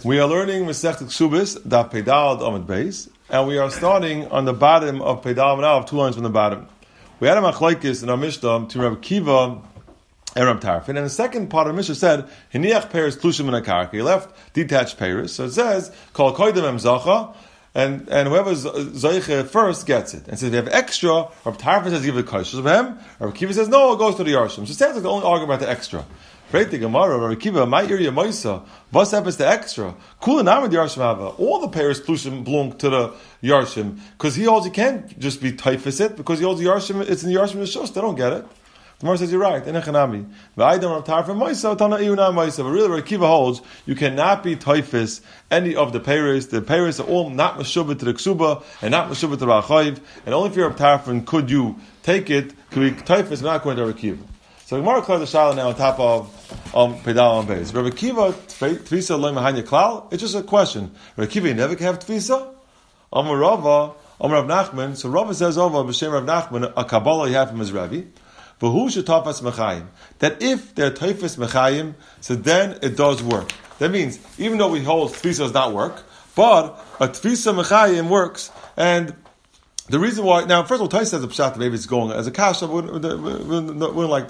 We are learning Masechet Ksubis, Daf Pedal Amud Beis, and we are starting on the bottom of Pedal Amud Aleph, 2 lines from the bottom. We had a machlokes in our Mishnah to Rabbi Kiva and Rabbi Tarfon, and the second part of the Mishnah said, Hiniach Peres Tlushim in a Karka. He left detached Peres, so it says, Kol Koidem Em Zacha, and whoever's Zayche first gets it. And says, if you have extra, Rabbi Tarfon says, give it Kosh. So him, Rabbi Kiva says, no, it goes to the Yarshim. So it sounds like the only argument about the extra. Right, the Gemara, Rabbi Kiva, my area Moisa, what's happens to extra? Kula Namad Yarshim Hava. All the Peres Plushim belong to the Yarshim, because he holds he can't just be typhus it, because he holds the Yarshim, it's in the Yarshim Shus, they don't get it. The Gemara says, you're right, Enechanami. V'aydam Rav Tarfon Moisa, Tana Iuna Moisa. But really, Rabbi Kiva holds, you cannot be typhus any of the Peres. The Peres are all not Meshubah to the Ksuba, and not Meshubah to the Rachayiv, and only if you're Rav Tarfon could you take it, could be typhus, not according to Rabbi Kiva. So Gemara clears the Shala now on top of Pedal and Beis. Rabbi Kiva, Tfisa loy mahanya klal. It's just a question. Rabbi Kiva, you never can have Tfisa? Amar Rava, Amar Rav Nachman. So Rava says over b'shem Rav Nachman, a Kabbalah you have from his Rebbe. But who should tafas mechayim? That if they're typhus mechayim, so then it does work. That means even though we hold Tfisa does not work, but a Tfisa mechayim works. And the reason why, now, first of all, Tais says the pshat, maybe it's going as a kasha, we like, a lot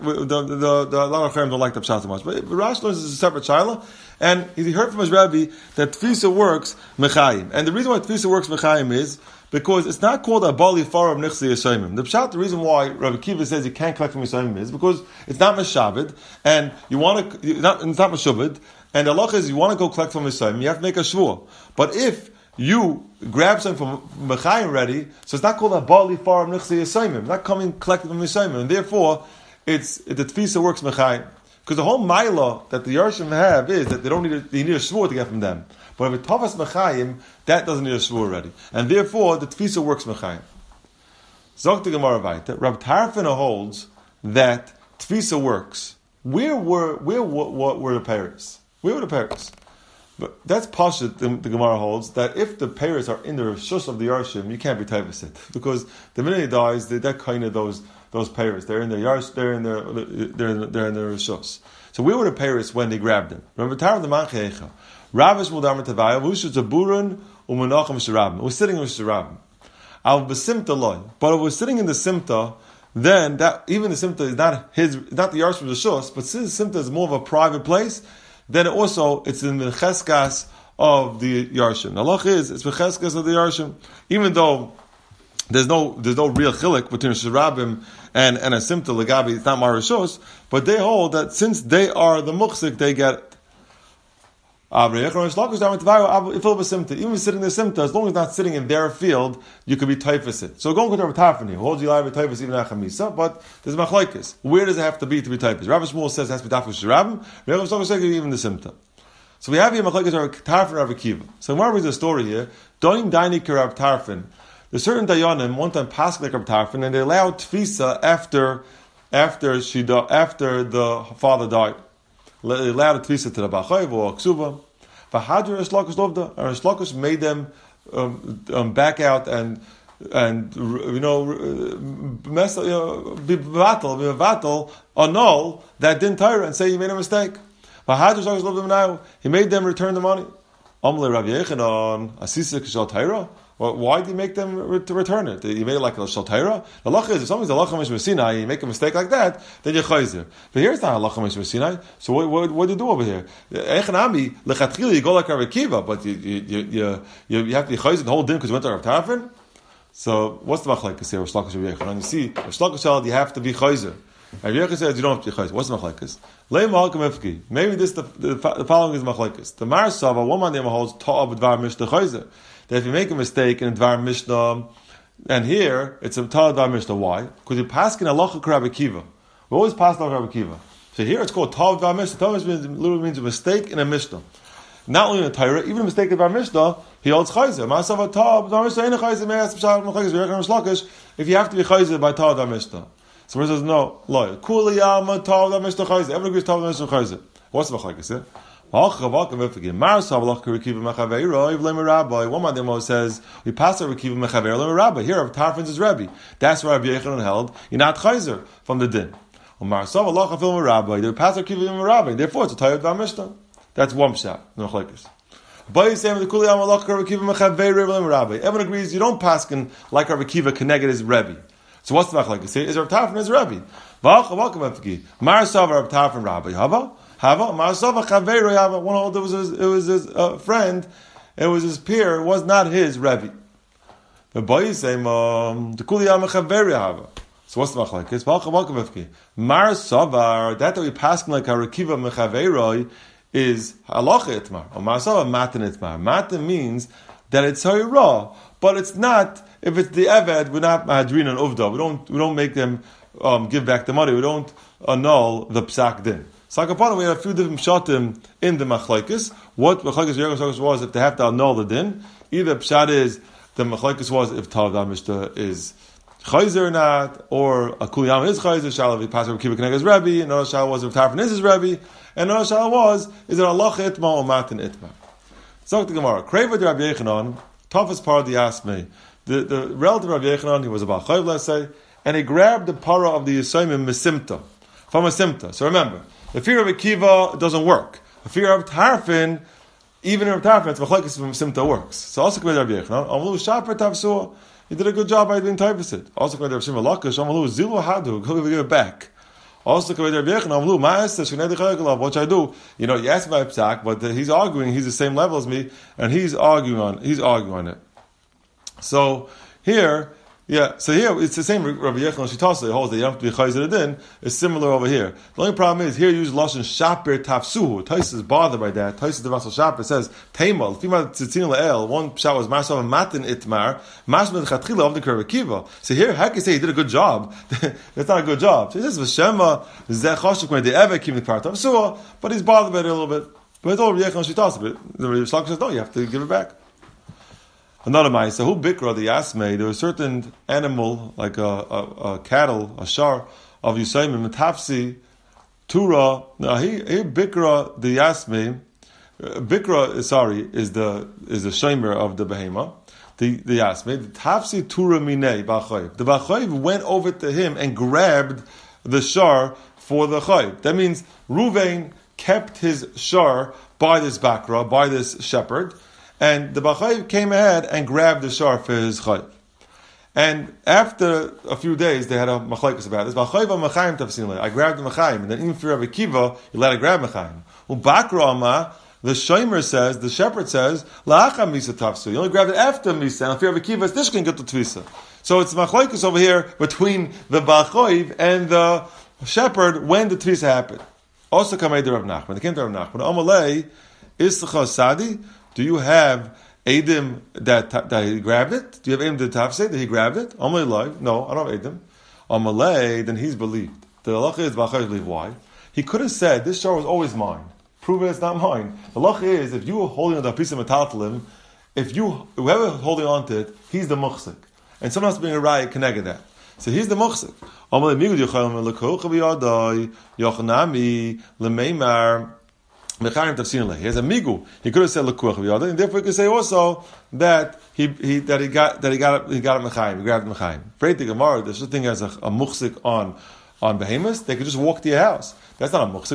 of Chayim don't like the pshat so much. But Rash learns is a separate shaila, and he heard from his Rebbe that Tfisa works mechayim. And the reason why Tfisa works mechayim is because it's not called a bali far of nichsi yisayimim. The pshat, the reason why Rabbi Kiva says you can't collect from yisayimim is because it's not meshabed, and you want to, it's not meshabed, and the halacha is you want to go collect from yisayimim, you have to make a shvur. But if you grab something from Mechayim already, so it's not called a Bali Far Nichsi Yisayimim. It's not coming collected from Yisayimim. And therefore, the Tfisa works Mechayim. Because the whole Maila that the Yarshim have is that they need a Shvur to get from them. But if it Tavas Mechayim, that doesn't need a Shvur already. And therefore, the Tfisa works Mechayim. Zok the Gemara Vaita, Rabbi Tarfon holds that Tfisa works. Where were the Paris? Where were the Paris? But that's Pashut, the Gemara holds, that if the Paris are in the Rishus of the Yarshim, you can't be Taivasit. Because the minute he dies, they're kind of those Paris. They're in the Yarsh, they're in the Rishus. So where were the Paris when they grabbed them? Remember, Tar the Manchecha. Ravish Mudamar Tavaya, Vushut Zaburan, Umanacham Sharabim. We're sitting with Sharabim. Al Basimta Loy. But if we're sitting in the Simta, then that even the Simta is not the Yarshim of the Rishus, but since the Simta is more of a private place, then it's in the cheskas of the Yarshim. The halach is, it's the cheskas of the Yarshim. Even though there's no real chilik between Sharabim and a Simta Legabi, it's not Marishos, but they hold that since they are the muksik, they get it. Even sitting in the Simta, as long as not sitting in their field, you could be typhus. So going to Rabbi Tarfon, who holds you live with typhus even achamisa, but there's machlokes. Where does it have to be typhus? Rabbi Shmuel says it has to be dafus sharabim. Rabbi Shmuel says even the Simta. So we have here machlokes Rabbi Tarfon and Rabbi Kiva. So when we read the story here, Doin Daini Ki Rabbi Tarfon, there's certain dayanim one time passed like Rabbi Tarfon, and they allowed tfisa after the father died. They allowed a tfisa to the Bachayv or Ksuba. V'hadr Rishlakish lovda, and Rishlakish made them back out and be battle, annul that din Torah and say you made a mistake. V'hadr Rishlakish lovda now, he made them return the money. Amle Rav Yechanan asisa k'shal Torah. Why did he make them to return it? He made it like a Shal Torah? The halacha is, if somebody's a halacha mishmah Sinai, you make a mistake like that, then you're chayzer. But here's not a halacha mishmah Sinai. So what do you do over here? Echanami, lechatchila, you go like Rav Kiva, but you have to be chayzer the whole din because you went to Rav Tarfon? So what's the machlekes here? Rav Shlakish Rav Yechanan. You see, Rav Shlakish you have to be chayzer. Rav Yechanan says you don't have to be chayzer. What's the machlekes? Lei malkum ifki. Maybe the following is machlekes. The Mar Sava, one man holds ta'ab dvar mishnah chayzer. That if you make a mistake in Dvar Mishnah, and here it's a Ta'ad Dvar Mishnah, why? Because you pass in Halacha Rabbi Kiva. We always pass Halacha Rabbi Kiva. So here it's called Ta'ad Dvar Mishnah. Ta'ad literally means a mistake in a Mishnah. Not only in a Torah, even a mistake in Dvar Mishnah, he holds Chayzer. Ma'asav Ta'ad Dvar Mishnah ain't a Chayzer. Me'as B'shal M'chayzer V'yekhan M'shlakish. If you have to be Chayzer by Ta'ad Dvar Mishnah. So he says no, Lo. Kuli Yama Ta'ad Dvar Mishnah Chayzer. Everyone agrees Ta'ad Dvar Mishnah Chayzer. What's the Machlekes? One man says we pass a Rekiva Mechaver Rabbi. Here Rav Tarfon's is Rabbi. That's why Rabbi Yechanan held. You're not chayzer from the din. They pass a Rekiva Rabbi. Therefore, it's a Tayyid Mishnah. That's one pshat. No chlekes. Everyone agrees you don't paskin like Rabbi Kiva connected his Rebbe. So what's the machlekes? Is Rav Tarfon his Rebbe? Mar Sava Rav Tarfon Rabbi Hava Mar Sava Chaveru Hava. One hold it was his friend, it was his peer, it was not his Rebbe. The boy say the Kuliyam Chaveru Hava. So what's the machlekes? Mar Sava that we paskin like a Rekiva Mechaveroi is halacha itmar. Or Mar Sava matan itmar. Matan means that it's raw, but it's not. If it's the eved, we're not mahadrin and uvda. We don't make them give back the money. We don't annul the psak din. So we have a few different shatim in the machlekes. What machlekes Yerushalayim was if they have to annul the din. Either pshat is the machlekes was if Tav Damishta is chayzer or not, or a kuliyam is chayzer. Shalav passer kiva connect his Rebbe. Another shal was if Tarfon is his Rebbe. And another shal was is it halacha itma or matan itma. So the Gemara Kreva de Rabbi Yechanan, toughest part of the Asmei. The relative of Rabbi Yechanan, he was about chayv, let's say, and he grabbed the para of the Yisayim Mesimta, from a Simta. So remember, the fear of Akiva doesn't work. The fear of Tarfon, even in Tarfon, it's machlekes from Simta works. So also come Rabbi Yechanan, Amalu Shaper Tavsua, he did a good job by doing typeset. Also come Rabbi Shimon Lakish, Amalu Zilu Hadu, he'll give it back. Also come Rabbi Yechanan, Amalu Ma'aseh Shnei Dechayagalav, what should I do? You know, you asked about Psak, but he's arguing, he's the same level as me, and he's arguing on it. So here it's the same. Rabbi Yechanan Shitasa holds that you have to be chayzer din. It's similar over here. The only problem is here you use lashon shaper tafsuhu. Tais is bothered by that. Tais the Vasal Shaper says teimal. Fima tzitzin le'el. One pshat was marsav and matin itmar. Mashmed chatchila of the Rabbi Kiva. So here, how can you say he did a good job? That's not a good job. So he says v'shema zechashuk when the ever came the part tafsuhu, but he's bothered by it a little bit. But it's all Rabbi Yechanan Shitasa. But the Rabbi Shlak says no, you have to give it back. Another ma'isa, who bikra the yasmei? There was a certain animal, like a cattle, a shar of Yisayim Metafsi Tura. Now he bikra the yasmei. Bikra is the shomer of the behema. The yasmei. The tafsi Tura minei b'achayv. The b'achayv went over to him and grabbed the shar for the chayv. That means Ruvain kept his shar by this bakra, by this shepherd. And the Bachayv came ahead and grabbed the shar for his chayv. And after a few days, they had a machlekes about this. Bachayv machayim tafsin. I grabbed the machayim, and then even for Rabbi Kiva, you let it grab machayim. Ubakra ama, the shomer says, the shepherd says, la'acha misa tafsu. You only grabbed it after misa, and for Rabbi Kiva, it's dishkin get the tvisa. So it's machlekes over here between the Bachayv and the shepherd when the tvisa happened. Also, kamei de Rav Nachman. They came to Rav Nachman. Amalei ischa sadi. Do you have Eidim that he grabbed it? Do you have Eidim that Tafseh that he grabbed it? Amalei live? No, I don't have Eidim. Amalei, then he's believed. The halacha is Bachayv believe. Why? He could have said, this shar was always mine. Prove it, it's not mine. The halacha is, if you were holding on to a piece of metaltalim, whoever holding on to it, he's the muchsik. And someone has to bring a riot connected that. So he's the muchsik. Amalei migud yochayim lekoch v'yadai yochanami lemeimar. He has a migu. He could have said lekuach v'yada, and therefore he could say also that he got it mechayim. He grabbed mechayim. Pray to Gemara. There's such a thing as a muchsik on behemoths. They could just walk to your house. That's not a muchsik.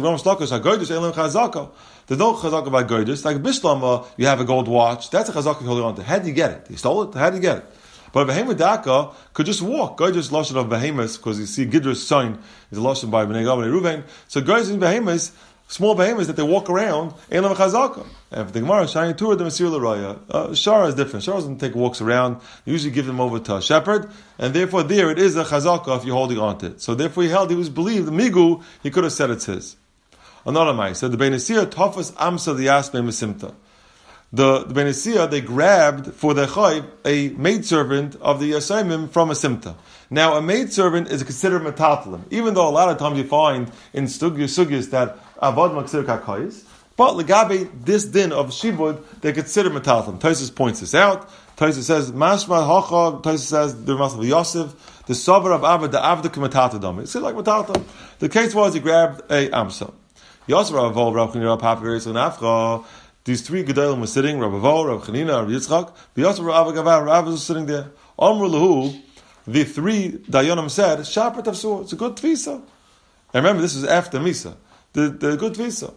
There's no chazaka by goydus. Like bishlama, you have a gold watch. That's a chazaka you're holding on to. How did you get it? He stole it. How did you get it? But a behemoth daka could just walk. Goydus lashon of behemoths because you see Gidra's sign is a lashon by Bnei Gad and Reuven. So goydus and behemoths. Small behemoths that they walk around, and if the Gemara is shining to the Masir L'Raya, Shara is different. Shara doesn't take walks around. They usually give them over to a shepherd, and therefore there it is a chazaka if you're holding on to it. So therefore he was believed, the Migu, he could have said it's his. Another Mai said, the Beinesiyah Tafas Amsa the Yasmei Mesimta. The Beinesiyah, they grabbed for their chayv a maidservant of the Yasayimim from a simta. Now a maidservant is considered metatlim, even though a lot of times you find in sugyas that avad maksir kakayis, but legabe this din of shibud they consider metatlim. Taisus points this out. Taisus says mashma hacha. Taisus says the Ramas of Yosef, the savar of avad the avda k'metatadam. It's like metatam. The case was he grabbed a amsa. Yosef Rav Rav Chanina Papiris and Afcha. These three gedolim were sitting. Rav Avo, Rav Chanina, Rav Yitzchak. The Yosef Rav Gavav, Rav was sitting there. Amru lahu. The three Dayanim said, Shaper Tafsu, it's a good tvisa. And remember, this was after Misa. the good visa.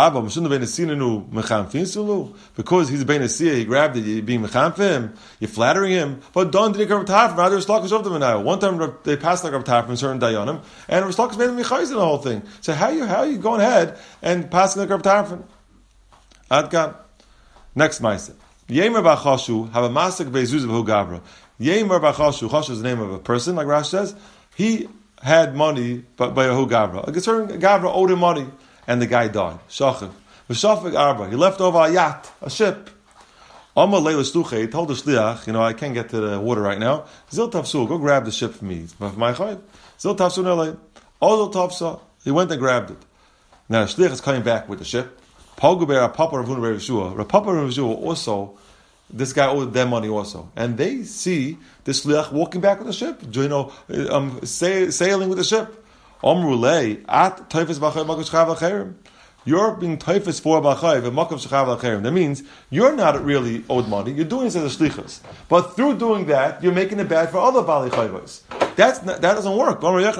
Because he's a bein asiyah, he grabbed it, you're being mechan for him, you're flattering him. But don't drink Rav Tarfon, rather Rish of them now. One time they passed like Rav Tarfon in certain dayanim, and Rish Lakish made him mechayz in the whole thing. So how are you going ahead and passing like Rav Tarfon? Adkan. Next ma'aseh. Yemer b'chashu have a masik beizuz v'hu gavra. Yemer b'chashu, chashu is the name of a person, like Rash says. He had money by a hu gavra. A certain gavra owed him money, and the guy died. Shachiv. V'shafik arba. He left over a yacht, a ship. Amar leila shluchei, he told the shliach, I can't get to the water right now. Zil tafsu, go grab the ship for me. For my chayv. Zil tafsu nelei. Ozil tafsa. He went and grabbed it. Now the shliach is coming back with the ship. Pagu be'er Papa Ravuna Rav Yeshua. Papa Rav Yeshua also, this guy owed them money also. And they see the shliach walking back with the ship, sailing with the ship. Omrulei at Taifas B'Chayv Makav Shchav L'Cherim. You're being Taifas for B'Chayv and Makav Shchav L'Cherim. That means you're not really owed money. You're doing this as a shlichus. But through doing that, you're making it bad for other Bali Chayvos. That doesn't work.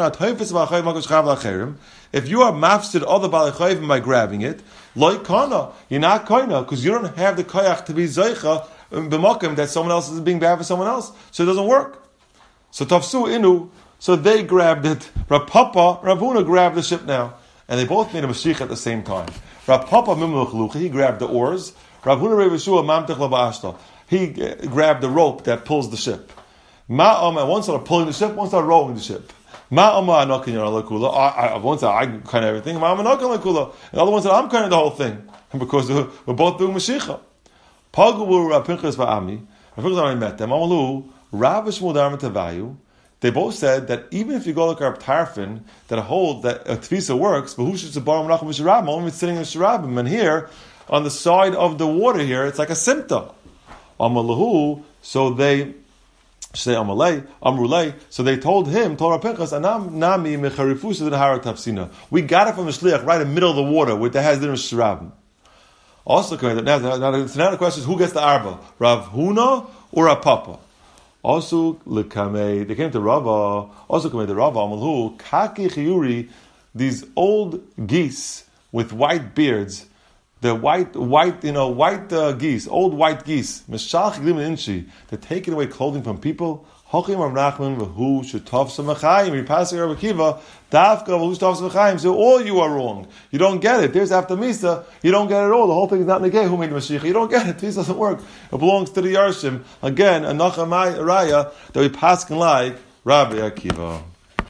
If you are mafsid other Bali Chayvim by grabbing it, like kana, you're not kana because you don't have the koyach to be zeicha b'makom that someone else is being bad for someone else, so it doesn't work. So tafsu inu, so they grabbed it. Rav Papa, Rav Huna grabbed the ship now, and they both made a mashiach at the same time. Rav Papa mimluch he grabbed the oars. Rav Huna Rav Yeshua mamtech labashta, he grabbed the rope that pulls the ship. One started pulling the ship, one started rowing the ship. One said I kind of everything. And the other one said I'm kind of the whole thing. Because we're both doing Mashiach. Pagu Rav Pinchas va'ami. Rav Pinchas already met them. Amalu Rav Shmuel Darma Tavayu. They both said that even if you go like Rav Tarfon, that hold that a tefisa works, but who should bar menachem v'shirabim? Only sitting in shirabim. And here on the side of the water here, it's like a symptom. Amalahu. So they. So they told him, Torah Pinchas, Nami mecharifusa d'hara tafsina. We got it from the shliach right in the middle of the water, where that has the shirabim. Also, now the question is, who gets the arba? Rav Huna or Rav Papa? Also, they came to Rava. Also, came to Rava. Amalhu kaki chiyuri, these old geese with white beards. The white geese, old white geese. They're taking away clothing from people. So all you are wrong. You don't get it. There's after Misa. You don't get it all. The whole thing is not negay. Who made Mashiach? You don't get it. This doesn't work. It belongs to the Yarshim. Again, a Nachamai Raya that we pass like Rabbi Akiva.